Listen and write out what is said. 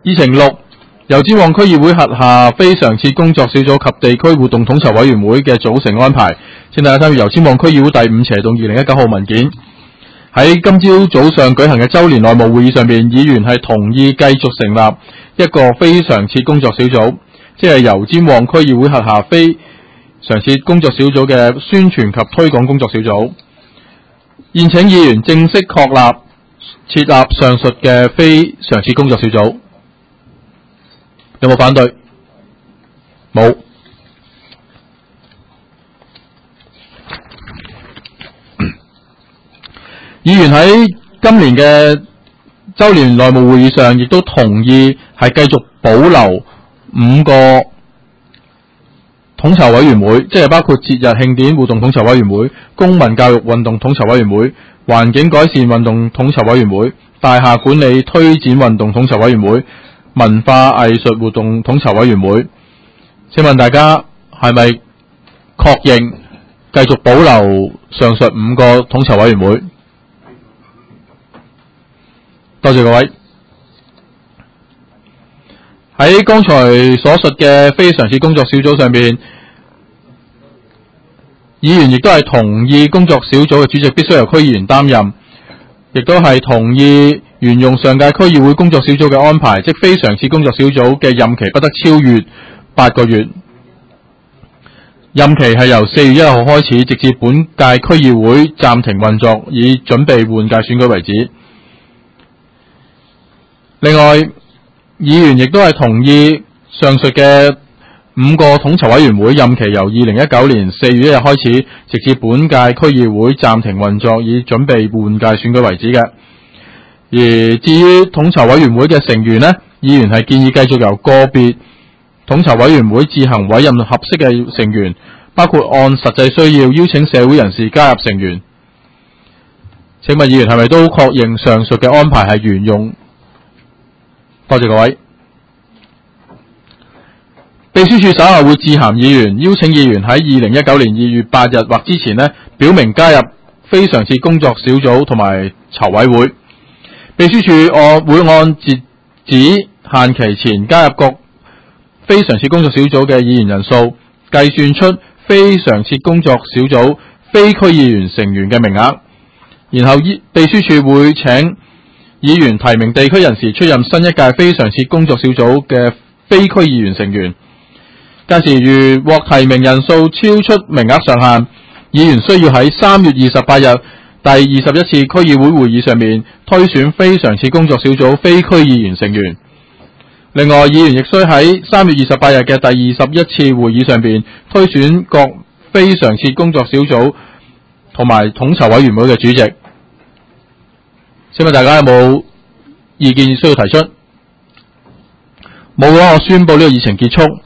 議程6，由尖旺區議會轄下非常設工作小組及地區活動統籌委員會嘅組成安排，請大家參閱由尖旺區議會第5斜棟2019號文件。喺今朝早上舉行嘅周年內務會議上面，議員係同意繼續成立一個非常設工作小組，即係由尖旺區議會轄下非常設工作小組嘅宣傳及推廣工作小組。現請議員正式設立上述嘅非常設工作小組。有冇反對？冇。議員喺今年嘅周年內務會議上，亦都同意係繼續保留5個統籌委員會，即係包括節日慶典活動統籌委員會、公民教育運動統籌委員會、環境改善運動統籌委員會、大廈管理推展運動統籌委員會、文化藝術活動統籌委員會。請問大家係咪確認繼續保留上述5個統籌委員會？多謝各位。喺剛才所述嘅非常設工作小組上面，議員亦都係同意工作小組嘅主席必須由區議員擔任，亦都係同意沿用上屆區議會工作小組嘅安排，即非常設工作小組嘅任期不得超越8個月，任期係由4月1號開始，直至本屆區議會暫停運作，以準備換屆選舉為止。另外，議員亦都係同意上述嘅5個統籌委員會任期由2019年4月1日開始，直至本屆區議會暫停運作，以準備換屆選舉為止嘅。而至於統籌委員會嘅成員呢，議員係建議繼續由個別統籌委員會自行委任合適嘅成員，包括按實際需要邀請社會人士加入成員。請問議員係咪都確認上述嘅安排係沿用？多謝各位。秘書處稍後會致函議員，邀請議員喺2019年2月8日或之前呢，表明加入非常設工作小組同埋籌委會。秘書處會按截止限期前加入各非常設工作小組嘅議員人數，計算出非常設工作小組非區議員成員嘅名額，然後秘書處會請議員提名地區人士出任新一屆非常設工作小組嘅非區議員成員。屆時如獲提名人數超出名額上限，議員需要喺3月28日第21次區議會會議上面推選非常設工作小組非區議員成員。另外，議員亦需喺3月28日嘅第21次會議上面推選各非常設工作小組同埋統籌委員會嘅主席。請問大家有冇意見需要提出？冇嘅話，我宣布呢個議程結束。